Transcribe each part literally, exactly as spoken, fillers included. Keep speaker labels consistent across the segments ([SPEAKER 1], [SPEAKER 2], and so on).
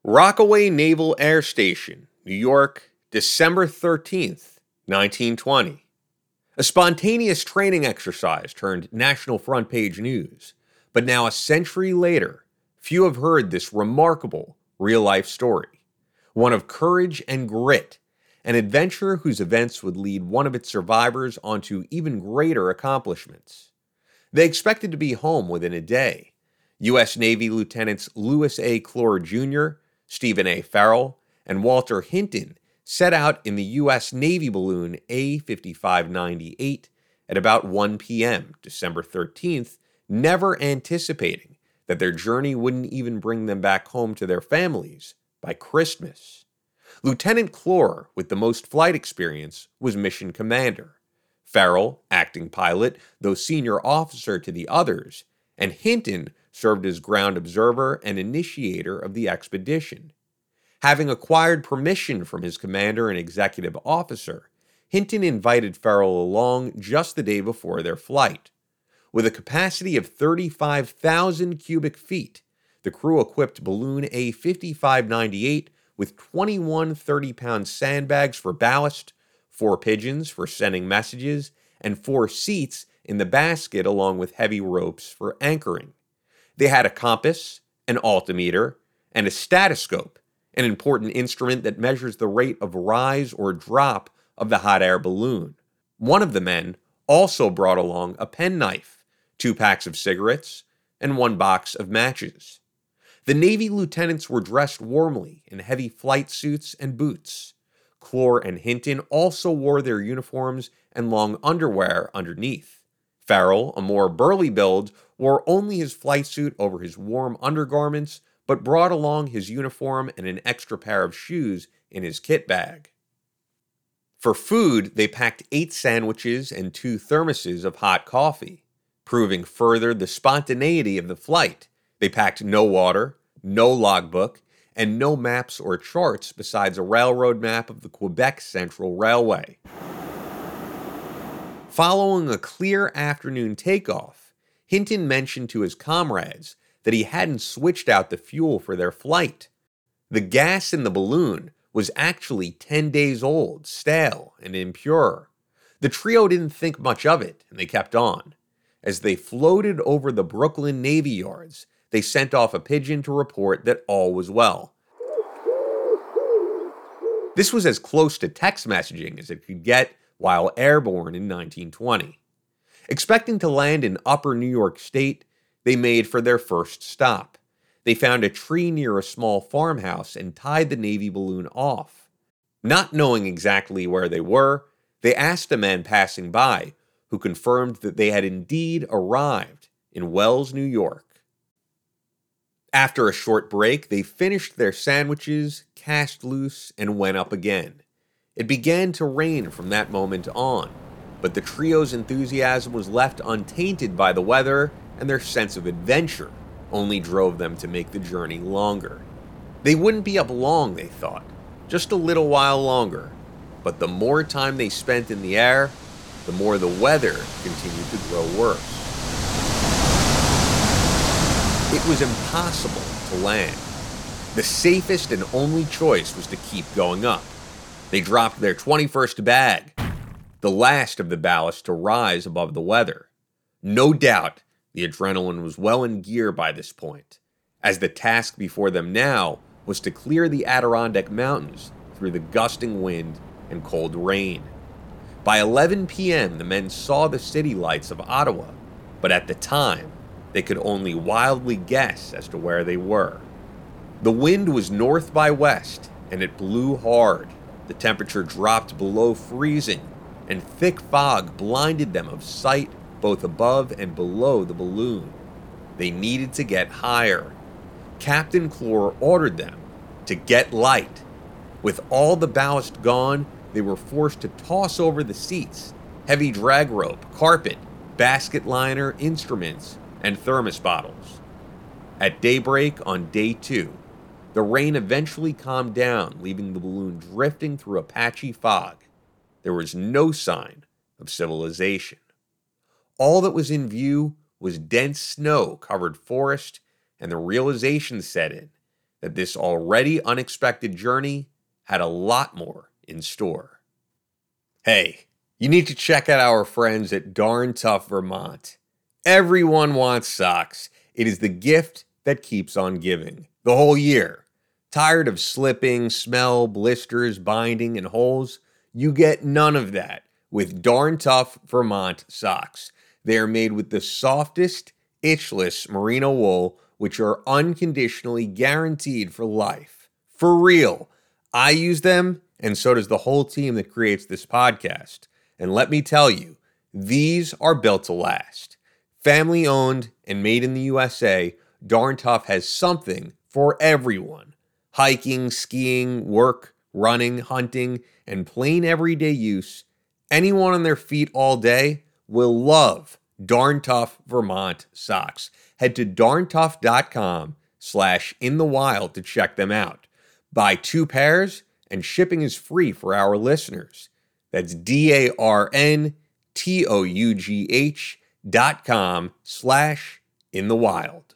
[SPEAKER 1] Rockaway Naval Air Station, New York, December thirteenth, nineteen twenty. A spontaneous training exercise turned national front page news, but now a century later, few have heard this remarkable real-life story. One of courage and grit, an adventure whose events would lead one of its survivors onto even greater accomplishments. They expected to be home within a day. U S Navy Lieutenants Lewis A. Clore Junior, Stephen A. Farrell, and Walter Hinton set out in the U S Navy balloon A fifty-five ninety-eight at about one p.m. December thirteenth, never anticipating that their journey wouldn't even bring them back home to their families by Christmas. Lieutenant Clore, with the most flight experience, was mission commander. Farrell, acting pilot, though senior officer to the others, and Hinton served as ground observer and initiator of the expedition. Having acquired permission from his commander and executive officer, Hinton invited Farrell along just the day before their flight. With a capacity of thirty-five thousand cubic feet, the crew equipped balloon A fifty-five ninety-eight with twenty-one thirty-pound sandbags for ballast, four pigeons for sending messages, and four seats in the basket along with heavy ropes for anchoring. They had a compass, an altimeter, and a statoscope, an important instrument that measures the rate of rise or drop of the hot air balloon. One of the men also brought along a penknife, two packs of cigarettes, and one box of matches. The Navy lieutenants were dressed warmly in heavy flight suits and boots. Clore and Hinton also wore their uniforms and long underwear underneath. Farrell, a more burly build, wore only his flight suit over his warm undergarments, but brought along his uniform and an extra pair of shoes in his kit bag. For food, they packed eight sandwiches and two thermoses of hot coffee. Proving further the spontaneity of the flight, they packed no water, no logbook, and no maps or charts besides a railroad map of the Quebec Central Railway. Following a clear afternoon takeoff, Hinton mentioned to his comrades that he hadn't switched out the fuel for their flight. The gas in the balloon was actually ten days old, stale, and impure. The trio didn't think much of it, and they kept on. As they floated over the Brooklyn Navy Yards, they sent off a pigeon to report that all was well. This was as close to text messaging as it could get while airborne in nineteen twenty. Expecting to land in upper New York State, they made for their first stop. They found a tree near a small farmhouse and tied the Navy balloon off. Not knowing exactly where they were, they asked a man passing by, who confirmed that they had indeed arrived in Wells, New York. After a short break, they finished their sandwiches, cast loose, and went up again. It began to rain from that moment on, but the trio's enthusiasm was left untainted by the weather, and their sense of adventure only drove them to make the journey longer. They wouldn't be up long, they thought, just a little while longer, but the more time they spent in the air, the more the weather continued to grow worse. It was impossible to land. The safest and only choice was to keep going up. They dropped their twenty-first bag, the last of the ballast to rise above the weather. No doubt, the adrenaline was well in gear by this point, as the task before them now was to clear the Adirondack Mountains through the gusting wind and cold rain. By eleven p.m., the men saw the city lights of Ottawa, but at the time, they could only wildly guess as to where they were. The wind was north by west, and it blew hard. The temperature dropped below freezing, and thick fog blinded them of sight both above and below the balloon. They needed to get higher. Captain Clore ordered them to get light. With all the ballast gone, they were forced to toss over the seats, heavy drag rope, carpet, basket liner, instruments, and thermos bottles. At daybreak on day two, the rain eventually calmed down, leaving the balloon drifting through a patchy fog. There was no sign of civilization. All that was in view was dense snow-covered forest, and the realization set in that this already unexpected journey had a lot more in store. Hey, you need to check out our friends at Darn Tough Vermont. Everyone wants socks. It is the gift that keeps on giving the whole year. Tired of slipping, smell, blisters, binding, and holes? You get none of that with Darn Tough Vermont socks. They are made with the softest, itchless merino wool, which are unconditionally guaranteed for life. For real. I use them, and so does the whole team that creates this podcast. And let me tell you, these are built to last. Family owned and made in the U S A, Darn Tough has something for everyone. Hiking, skiing, work, running, hunting, and plain everyday use. Anyone on their feet all day will love Darn Tough Vermont socks. Head to darntough.com slash in the wild to check them out. Buy two pairs and shipping is free for our listeners. That's D-A-R-N-T-O-U-G-H dot com slash in the wild.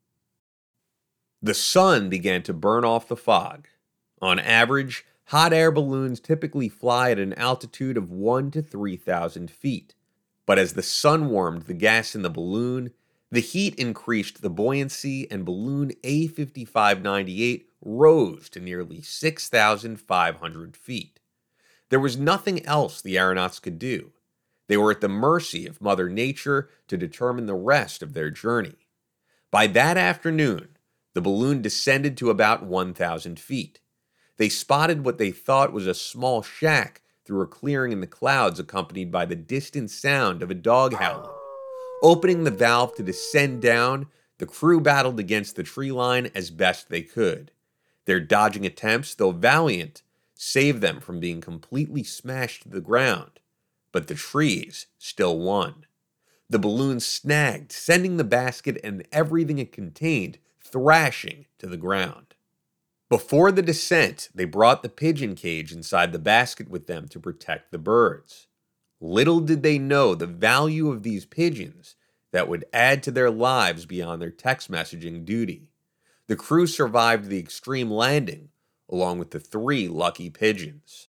[SPEAKER 1] The sun began to burn off the fog. On average, hot air balloons typically fly at an altitude of one to three thousand feet. But as the sun warmed the gas in the balloon, the heat increased the buoyancy and balloon A fifty-five ninety-eight rose to nearly six thousand five hundred feet. There was nothing else the aeronauts could do. They were at the mercy of Mother Nature to determine the rest of their journey. By that afternoon, the balloon descended to about one thousand feet. They spotted what they thought was a small shack through a clearing in the clouds accompanied by the distant sound of a dog howling. Opening the valve to descend down, the crew battled against the tree line as best they could. Their dodging attempts, though valiant, saved them from being completely smashed to the ground. But the trees still won. The balloon snagged, sending the basket and everything it contained thrashing to the ground. Before the descent, they brought the pigeon cage inside the basket with them to protect the birds. Little did they know the value of these pigeons that would add to their lives beyond their text messaging duty. The crew survived the extreme landing, along with the three lucky pigeons.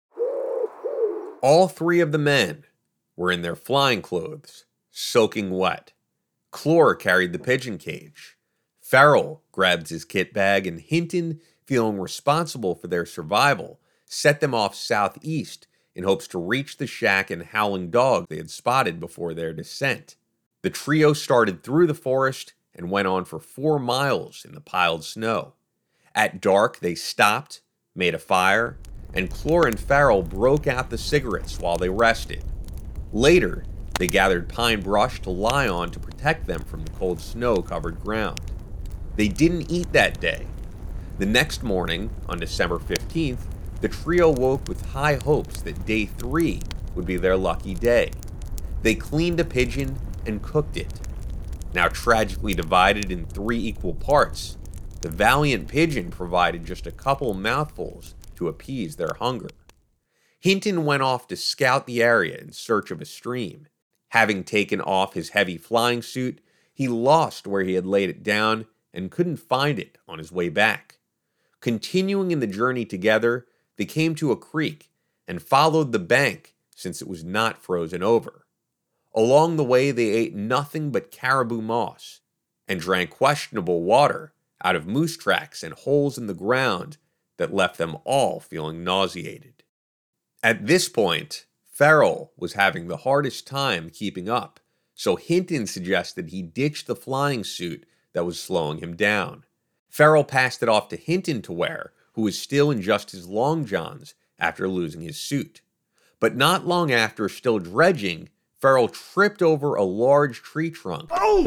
[SPEAKER 1] All three of the men were in their flying clothes, soaking wet. Clore carried the pigeon cage. Farrell grabbed his kit bag, and Hinton, feeling responsible for their survival, set them off southeast in hopes to reach the shack and howling dog they had spotted before their descent. The trio started through the forest and went on for four miles in the piled snow. At dark, they stopped, made a fire, and Clore and Farrell broke out the cigarettes while they rested. Later, they gathered pine brush to lie on to protect them from the cold snow-covered ground. They didn't eat that day. The next morning, on December fifteenth, the trio woke with high hopes that day three would be their lucky day. They cleaned a pigeon and cooked it. Now tragically divided in three equal parts, the valiant pigeon provided just a couple mouthfuls to appease their hunger. Hinton went off to scout the area in search of a stream. Having taken off his heavy flying suit, he lost where he had laid it down and couldn't find it on his way back. Continuing in the journey together, they came to a creek and followed the bank since it was not frozen over. Along the way, they ate nothing but caribou moss and drank questionable water out of moose tracks and holes in the ground that left them all feeling nauseated. At this point, Farrell was having the hardest time keeping up, so Hinton suggested he ditch the flying suit that was slowing him down. Farrell passed it off to Hinton to wear, who was still in just his long johns after losing his suit. But not long after, still dredging, Farrell tripped over a large tree trunk, oh!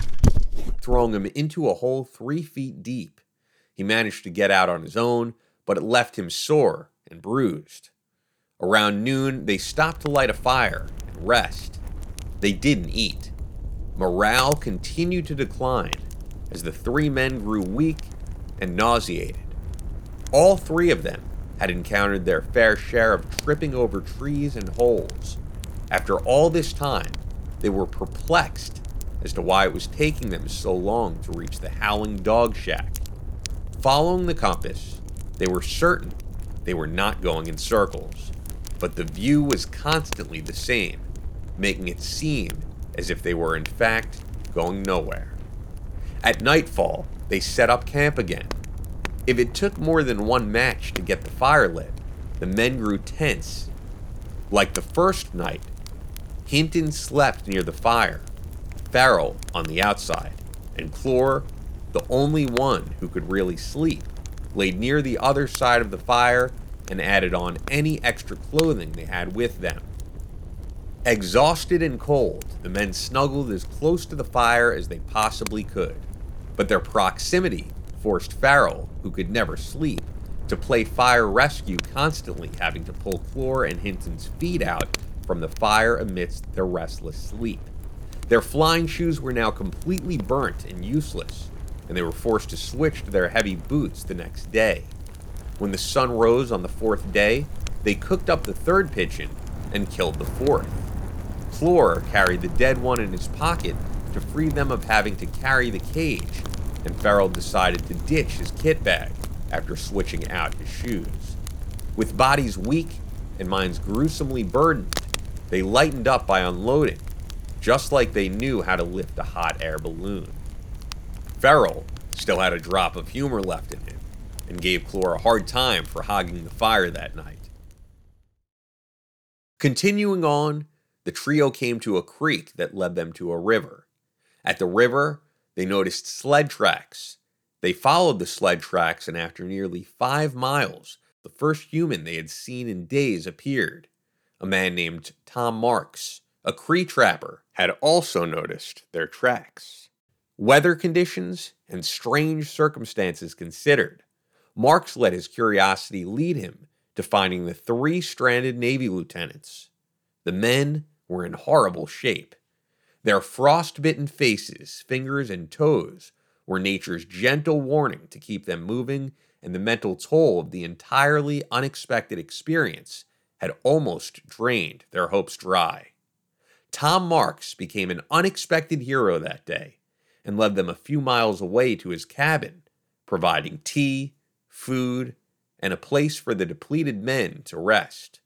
[SPEAKER 1] throwing him into a hole three feet deep. He managed to get out on his own, but it left him sore and bruised. Around noon, they stopped to light a fire and rest. They didn't eat. Morale continued to decline as the three men grew weak and nauseated. All three of them had encountered their fair share of tripping over trees and holes. After all this time, they were perplexed as to why it was taking them so long to reach the howling dog shack. Following the compass, they were certain they were not going in circles, but the view was constantly the same, making it seem as if they were in fact going nowhere. At nightfall, they set up camp again. If it took more than one match to get the fire lit, the men grew tense. Like the first night, Hinton slept near the fire, Farrell on the outside, and Clore, the only one who could really sleep, laid near the other side of the fire and added on any extra clothing they had with them. Exhausted and cold, the men snuggled as close to the fire as they possibly could, but their proximity forced Farrell, who could never sleep, to play fire rescue, constantly having to pull Clore and Hinton's feet out from the fire amidst their restless sleep. Their flying shoes were now completely burnt and useless, and they were forced to switch to their heavy boots the next day. When the sun rose on the fourth day, they cooked up the third pigeon and killed the fourth. Clore carried the dead one in his pocket to free them of having to carry the cage, and Farrell decided to ditch his kit bag after switching out his shoes. With bodies weak and minds gruesomely burdened, they lightened up by unloading, just like they knew how to lift a hot air balloon. Farrell still had a drop of humor left in him, and gave Clore a hard time for hogging the fire that night. Continuing on, the trio came to a creek that led them to a river. At the river, they noticed sled tracks. They followed the sled tracks, and after nearly five miles, the first human they had seen in days appeared. A man named Tom Marks, a Cree trapper, had also noticed their tracks. Weather conditions and strange circumstances considered, Marks let his curiosity lead him to finding the three stranded Navy lieutenants. The men were in horrible shape. Their frostbitten faces, fingers, and toes were nature's gentle warning to keep them moving, and the mental toll of the entirely unexpected experience had almost drained their hopes dry. Tom Marks became an unexpected hero that day and led them a few miles away to his cabin, providing tea, food, and a place for the depleted men to rest.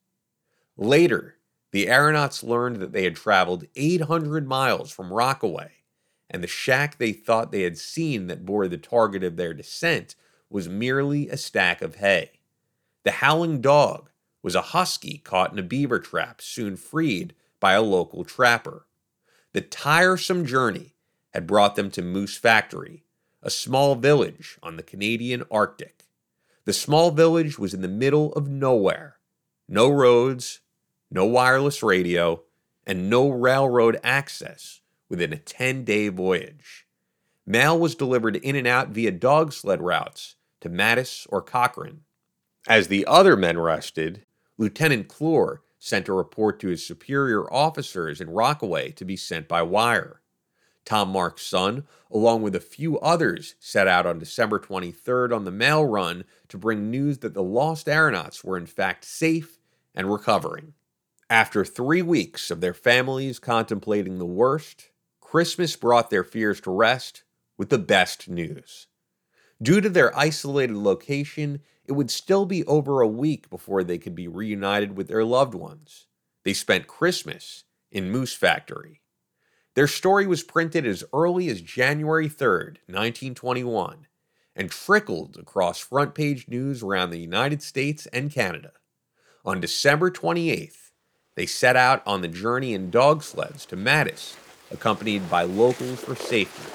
[SPEAKER 1] Later, the aeronauts learned that they had traveled eight hundred miles from Rockaway, and the shack they thought they had seen that bore the target of their descent was merely a stack of hay. The howling dog was a husky caught in a beaver trap, soon freed by a local trapper. The tiresome journey had brought them to Moose Factory, a small village on the Canadian Arctic. The small village was in the middle of nowhere. No roads, no wireless radio, and no railroad access within a ten-day voyage. Mail was delivered in and out via dog sled routes to Mattis or Cochrane. As the other men rested, Lieutenant Clore sent a report to his superior officers in Rockaway to be sent by wire. Tom Marks' son, along with a few others, set out on December twenty-third on the mail run to bring news that the lost aeronauts were in fact safe and recovering. After three weeks of their families contemplating the worst, Christmas brought their fears to rest with the best news. Due to their isolated location, it would still be over a week before they could be reunited with their loved ones. They spent Christmas in Moose Factory. Their story was printed as early as January third, nineteen twenty-one, and trickled across front-page news around the United States and Canada. On December twenty-eighth, they set out on the journey in dog sleds to Mattis, accompanied by locals for safety.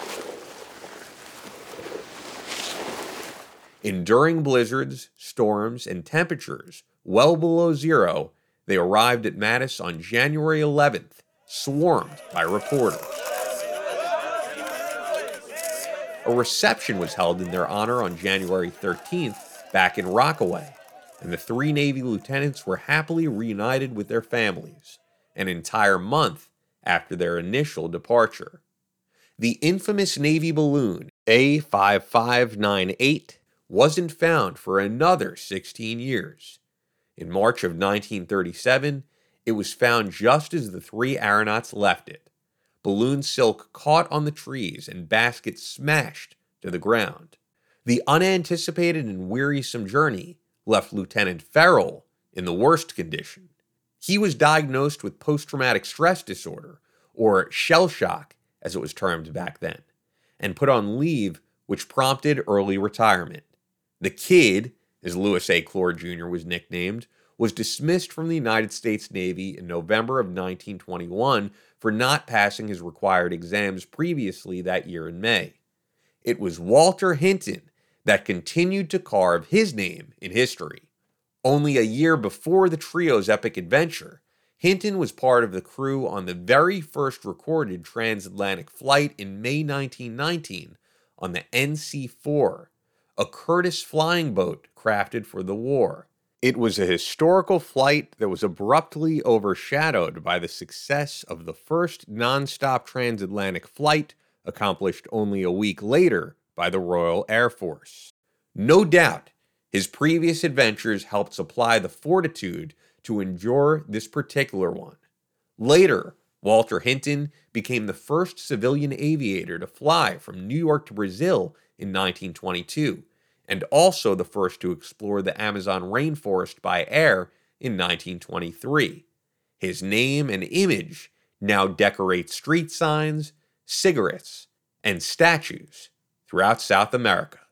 [SPEAKER 1] Enduring blizzards, storms, and temperatures well below zero, they arrived at Mattis on January eleventh, swarmed by reporters. A reception was held in their honor on January thirteenth back in Rockaway, and the three Navy lieutenants were happily reunited with their families, an entire month after their initial departure. The infamous Navy balloon A five five nine eight wasn't found for another sixteen years. In March of nineteen thirty-seven, it was found just as the three aeronauts left it. Balloon silk caught on the trees and baskets smashed to the ground. The unanticipated and wearisome journey left Lieutenant Farrell in the worst condition. He was diagnosed with post-traumatic stress disorder, or shell shock as it was termed back then, and put on leave, which prompted early retirement. The Kid, as Lewis A. Clore Junior was nicknamed, was dismissed from the United States Navy in November of nineteen twenty-one for not passing his required exams previously that year in May. It was Walter Hinton that continued to carve his name in history. Only a year before the trio's epic adventure, Hinton was part of the crew on the very first recorded transatlantic flight in May nineteen nineteen on the N C four, a Curtiss flying boat crafted for the war. It was a historical flight that was abruptly overshadowed by the success of the first non-stop transatlantic flight, accomplished only a week later by the Royal Air Force. No doubt, his previous adventures helped supply the fortitude to endure this particular one. Later, Walter Hinton became the first civilian aviator to fly from New York to Brazil in nineteen twenty-two, and also the first to explore the Amazon rainforest by air in nineteen twenty-three. His name and image now decorate street signs, cigarettes, and statues throughout South America.